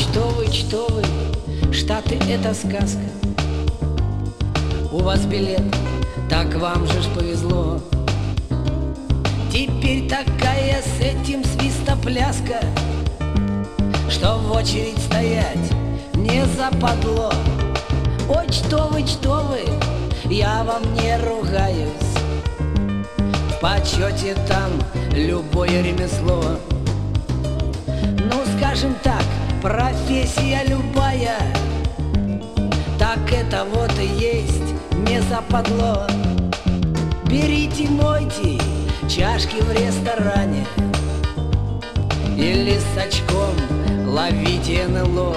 что вы, Штаты — это сказка. У вас билет, так вам же ж повезло. Теперь такая с этим свистопляска, что в очередь стоять не западло. Ой, что вы, я вам не ругаюсь. В почете там любое ремесло. Ну, скажем так, профессия любая, так это вот и есть не западло. Берите, мойте чашки в ресторане или с очком ловите НЛО,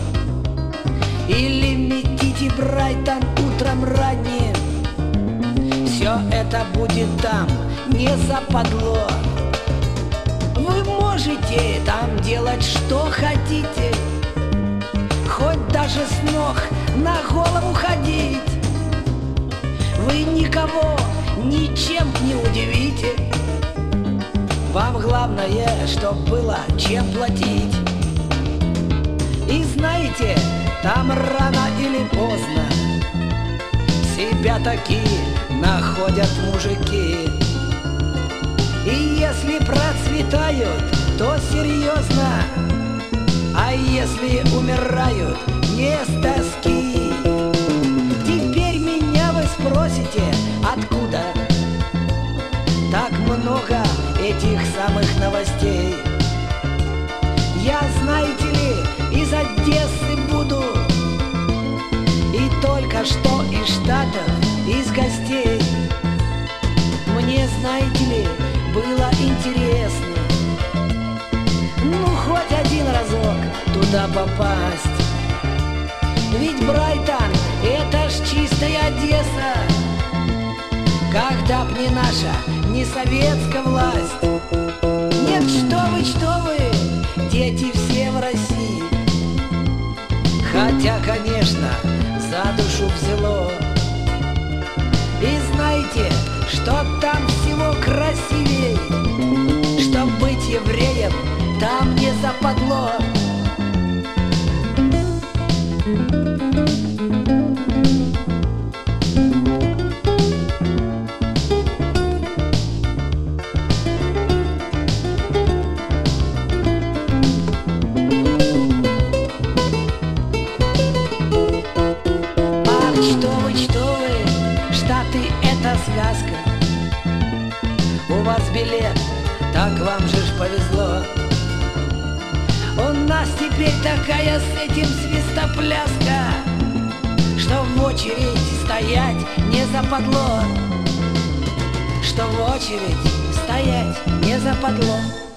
или метите Брайтон утром ранним. Все это будет там не западло. Вы можете там делать что хотите, хоть даже с ног на голову ходить. Вы никого ничем не удивите. Вам главное, чтоб было чем платить. И знаете, там рано или поздно себя такие находят мужики. И если процветают, то серьезно, а если умирают, не с тоски. Теперь меня вы спросите, откуда так много этих самых новостей? Я, знаете ли, из Одессы буду, и только что из Штатов, из гостей. Мне, знаете ли, было интересно, ну, хоть один разок туда попасть. Ведь Брайтон — это ж чистая Одесса, когда б не наша, не советская власть. Нет, что вы, дети все в России. Хотя, конечно, за душу взяло. И знаете, что там всего красивей, что быть евреем там не западло. Ах, что вы, Штаты — это сказка. У вас билет, так вам же ж повезло. У нас теперь такая с этим свистопляска, что в очередь стоять не западло. Что в очередь стоять не западло.